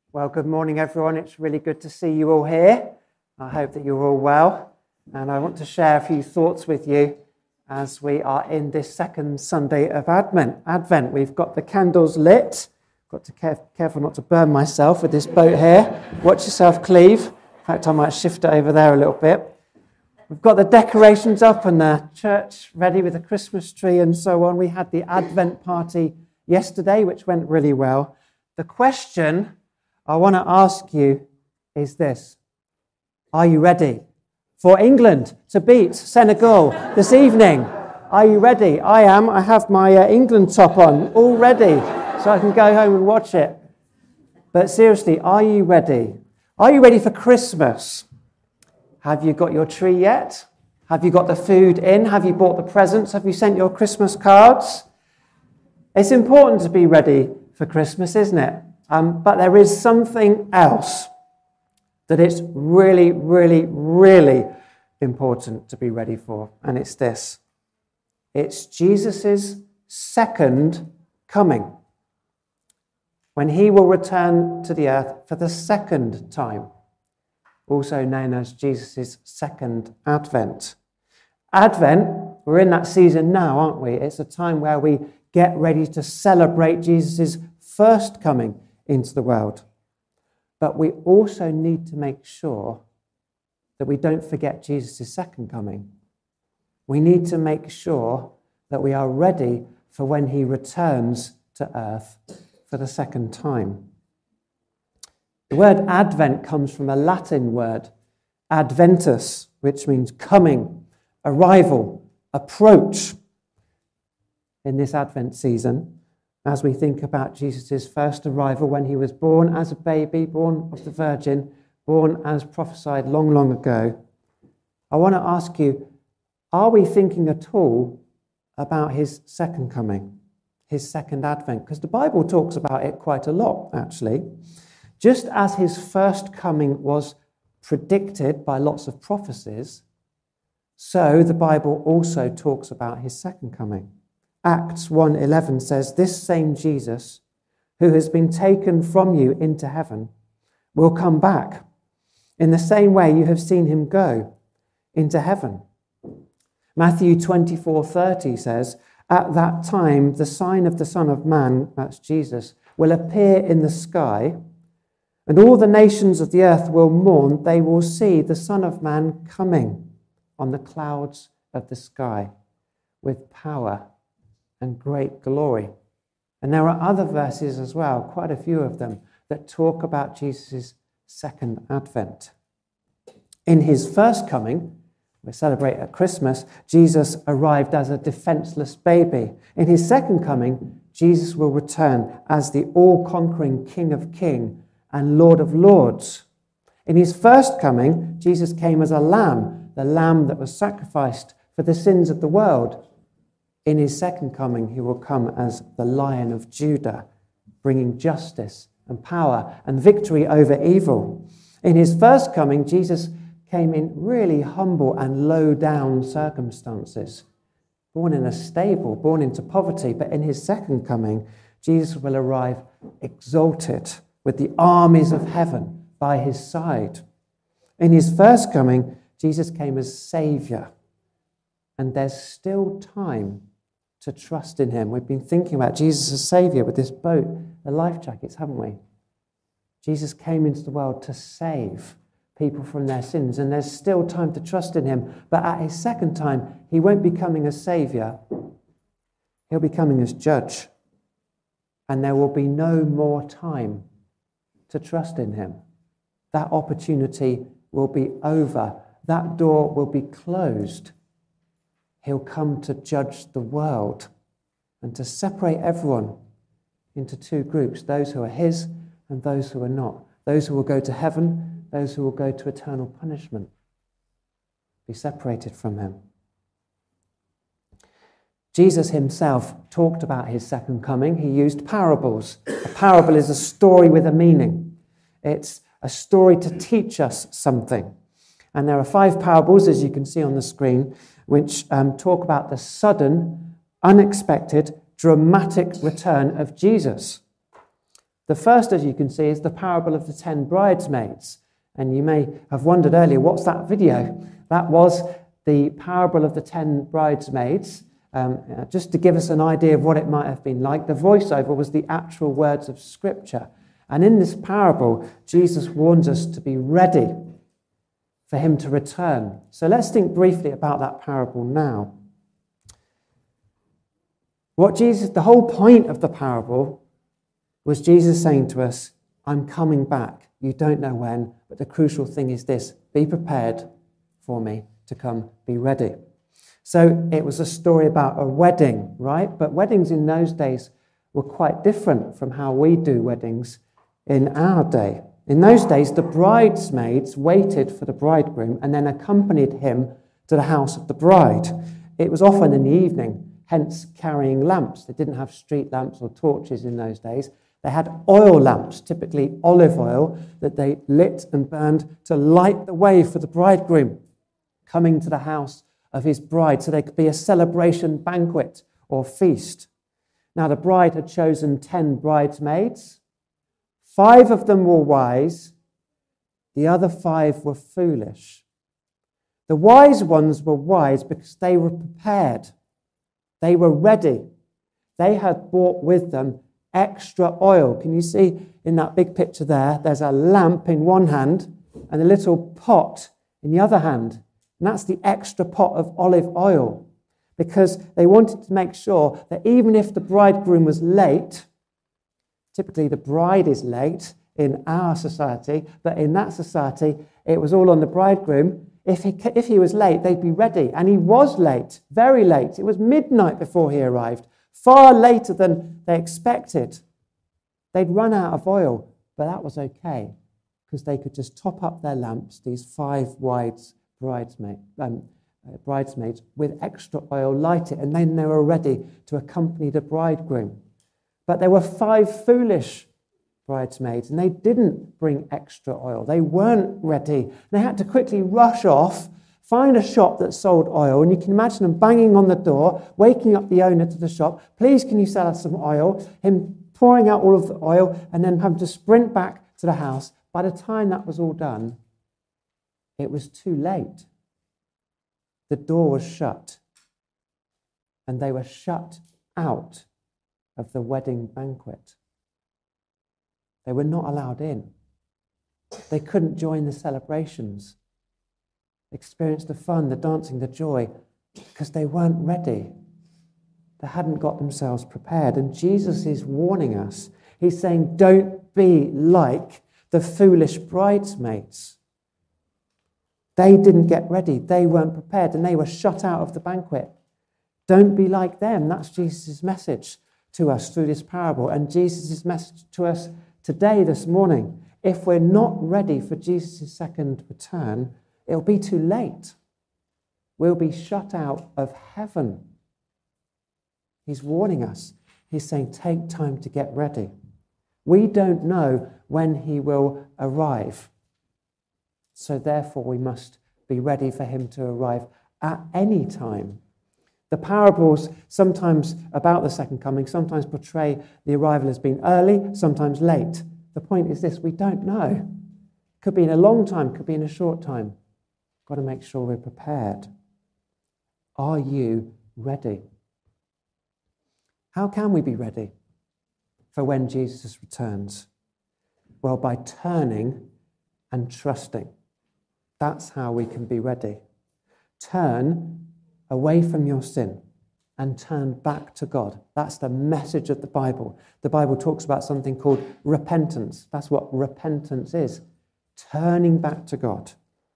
Well, good morning, everyone. It's really good to see you all here. I hope that you're all well. And I want to share a few thoughts with you as we are in this second Sunday of Advent. We've got the candles lit. Got to be careful not to burn myself with this boat here. Watch yourself, Cleve. In fact, I might shift it over there a little bit. We've got the decorations up and the church ready with the Christmas tree and so on. We had the Advent party yesterday, which went really well. The question I want to ask you is this: are you ready for England to beat Senegal this evening? Are you ready? I am. I have my England top on all ready so I can go home and watch it. But seriously, are you ready? Are you ready for Christmas? Have you got your tree yet? Have you got the food in? Have you bought the presents? Have you sent your Christmas cards? It's important to be ready for Christmas, isn't it? But there is something else that it's really, really, really important to be ready for, and it's this. It's Jesus' second coming, when he will return to the earth for the second time, also known as Jesus' second Advent. Advent, we're in that season now, aren't we? It's a time where we get ready to celebrate Jesus' first coming into the world. But we also need to make sure that we don't forget Jesus' second coming. We need to make sure that we are ready for when he returns to earth for the second time. The word Advent comes from a Latin word, adventus, which means coming, arrival, approach. In this Advent season, as we think about Jesus' first arrival when he was born as a baby, born of the Virgin, born as prophesied long, long ago, I want to ask you, are we thinking at all about his second coming, his second Advent? Because the Bible talks about it quite a lot, actually. Just as his first coming was predicted by lots of prophecies, so the Bible also talks about his second coming. Acts 1:11 says, "This same Jesus, who has been taken from you into heaven, will come back in the same way you have seen him go into heaven." Matthew 24:30 says, "At that time, the sign of the Son of Man," that's Jesus, "will appear in the sky, and all the nations of the earth will mourn. They will see the Son of Man coming on the clouds of the sky with power and great glory." And there are other verses as well, quite a few of them, that talk about Jesus' second advent. In his first coming, we celebrate at Christmas, Jesus arrived as a defenseless baby. In his second coming, Jesus will return as the all-conquering King of Kings and Lord of Lords. In his first coming, Jesus came as a lamb, the lamb that was sacrificed for the sins of the world. In his second coming, he will come as the Lion of Judah, bringing justice and power and victory over evil. In his first coming, Jesus came in really humble and low-down circumstances, born in a stable, born into poverty. But in his second coming, Jesus will arrive exalted with the armies of heaven by his side. In his first coming, Jesus came as Saviour, and there's still time to trust in him. We've been thinking about Jesus as Saviour with this boat, the life jackets, haven't we? Jesus came into the world to save people from their sins, and there's still time to trust in him. But at his second time, he won't be coming as Saviour. He'll be coming as Judge. And there will be no more time to trust in him. That opportunity will be over. That door will be closed. He'll come to judge the world and to separate everyone into two groups, those who are his and those who are not. Those who will go to heaven, those who will go to eternal punishment, be separated from him. Jesus himself talked about his second coming. He used parables. A parable is a story with a meaning. It's a story to teach us something. And there are 5 parables, as you can see on the screen, which talk about the sudden, unexpected, dramatic return of Jesus. The first, as you can see, is the parable of the 10 bridesmaids. And you may have wondered earlier, what's that video? That was the parable of the 10 bridesmaids. Just to give us an idea of what it might have been like, the voiceover was the actual words of Scripture. And in this parable, Jesus warns us to be ready for him to return. So let's think briefly about that parable now. The whole point of the parable was Jesus saying to us, I'm coming back. You don't know when, but the crucial thing is this: be prepared for me to come, be ready. So it was a story about a wedding, right? But weddings in those days were quite different from how we do weddings in our day. In those days, the bridesmaids waited for the bridegroom and then accompanied him to the house of the bride. It was often in the evening, hence carrying lamps. They didn't have street lamps or torches in those days. They had oil lamps, typically olive oil, that they lit and burned to light the way for the bridegroom coming to the house of his bride, so there could be a celebration banquet or feast. Now, the bride had chosen 10 bridesmaids. 5 of them were wise. The other 5 were foolish. The wise ones were wise because they were prepared. They were ready. They had brought with them extra oil. Can you see in that big picture there? There's a lamp in one hand and a little pot in the other hand. And that's the extra pot of olive oil, because they wanted to make sure that even if the bridegroom was late, typically the bride is late in our society, but in that society, it was all on the bridegroom. If he was late, they'd be ready. And he was late, very late. It was midnight before he arrived, far later than they expected. They'd run out of oil, but that was okay, because they could just top up their lamps, these 5 wise bridesmaids, with extra oil, light it, and then they were ready to accompany the bridegroom. But there were 5 foolish bridesmaids, and they didn't bring extra oil. They weren't ready. They had to quickly rush off, find a shop that sold oil, and you can imagine them banging on the door, waking up the owner to the shop. Please, can you sell us some oil? Him pouring out all of the oil, and then having to sprint back to the house. By the time that was all done, it was too late. The door was shut, and they were shut out of the wedding banquet. They were not allowed in. They couldn't join the celebrations, experience the fun, the dancing, the joy, because they weren't ready. They hadn't got themselves prepared. And Jesus is warning us. He's saying, don't be like the foolish bridesmaids. They didn't get ready. They weren't prepared, and they were shut out of the banquet. Don't be like them. That's Jesus' message to us through this parable, and Jesus' message to us today, this morning. If we're not ready for Jesus' second return, it'll be too late. We'll be shut out of heaven. He's warning us. He's saying, take time to get ready. We don't know when he will arrive. So therefore, we must be ready for him to arrive at any time. The parables, sometimes about the second coming, sometimes portray the arrival as being early, sometimes late. The point is this: we don't know. Could be in a long time, could be in a short time. Got to make sure we're prepared. Are you ready? How can we be ready for when Jesus returns? Well, by turning and trusting. That's how we can be ready. Turn away from your sin and turn back to God. That's the message of the Bible. The Bible talks about something called repentance. That's what repentance is. Turning back to God.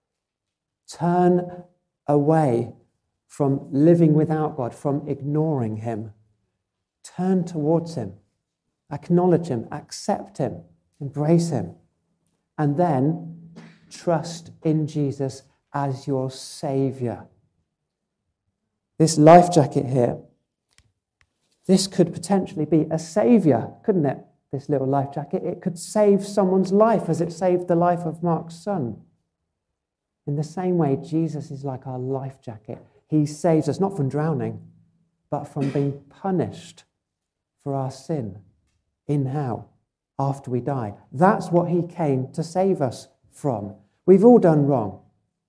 Turn away from living without God, from ignoring him. Turn towards him. Acknowledge him. Accept him. Embrace him. And then trust in Jesus as your Saviour. This life jacket here, this could potentially be a saviour, couldn't it? This little life jacket. It could save someone's life as it saved the life of Mark's son. In the same way, Jesus is like our life jacket. He saves us not from drowning, but from being punished for our sin in hell after we die. That's what he came to save us from. We've all done wrong.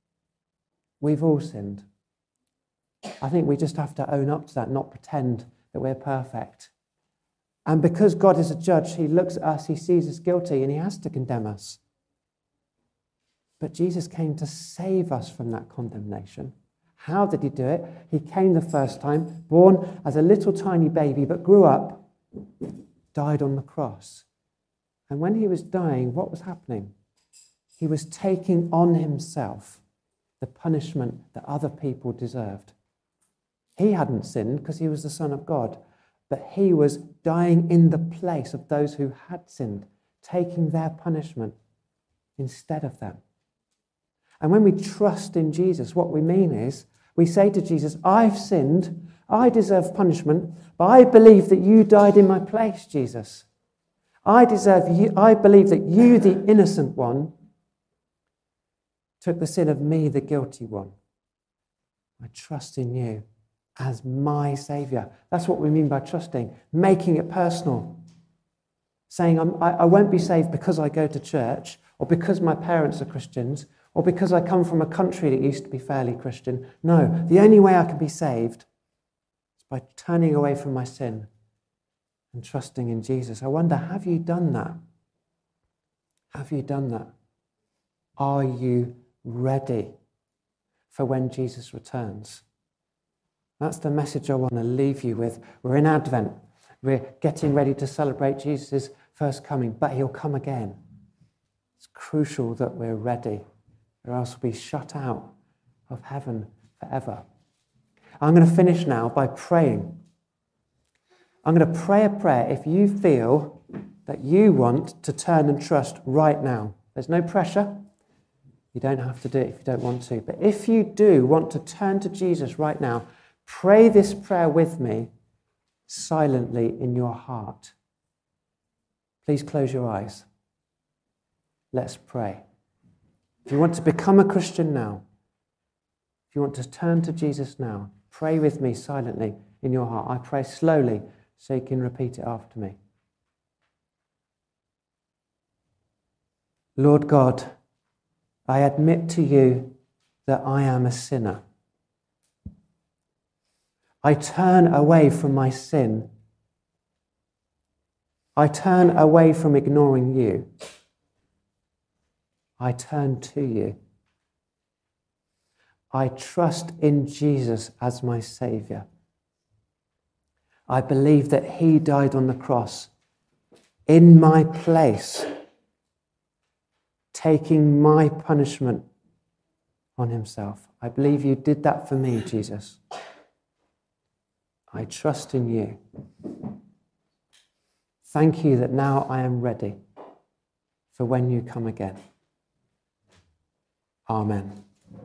We've all sinned. I think we just have to own up to that, not pretend that we're perfect. And because God is a judge, he looks at us, he sees us guilty, and he has to condemn us. But Jesus came to save us from that condemnation. How did he do it? He came the first time, born as a little tiny baby, but grew up, died on the cross. And when he was dying, what was happening? He was taking on himself the punishment that other people deserved. He hadn't sinned because he was the Son of God, but he was dying in the place of those who had sinned, taking their punishment instead of them. And when we trust in Jesus, what we mean is, we say to Jesus, I've sinned, I deserve punishment, but I believe that you died in my place, Jesus. I believe that you, the innocent one, took the sin of me, the guilty one. I trust in you as my Saviour. That's what we mean by trusting, making it personal. Saying, I won't be saved because I go to church, or because my parents are Christians, or because I come from a country that used to be fairly Christian. No, the only way I can be saved is by turning away from my sin and trusting in Jesus. I wonder, have you done that? Have you done that? Are you ready for when Jesus returns? That's the message I want to leave you with. We're in Advent. We're getting ready to celebrate Jesus' first coming, but he'll come again. It's crucial that we're ready, or else we'll be shut out of heaven forever. I'm going to finish now by praying. I'm going to pray a prayer if you feel that you want to turn and trust right now. There's no pressure. You don't have to do it if you don't want to. But if you do want to turn to Jesus right now, pray this prayer with me silently in your heart. Please close your eyes. Let's pray. If you want to become a Christian now, if you want to turn to Jesus now, pray with me silently in your heart. I pray slowly so you can repeat it after me. Lord God, I admit to you that I am a sinner. I turn away from my sin. I turn away from ignoring you. I turn to you. I trust in Jesus as my Saviour. I believe that he died on the cross in my place, taking my punishment on himself. I believe you did that for me, Jesus. I trust in you. Thank you that now I am ready for when you come again. Amen.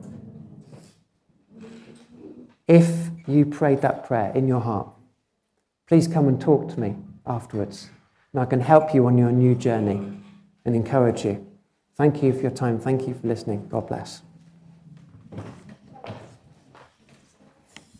If you prayed that prayer in your heart, please come and talk to me afterwards, and I can help you on your new journey and encourage you. Thank you for your time. Thank you for listening. God bless.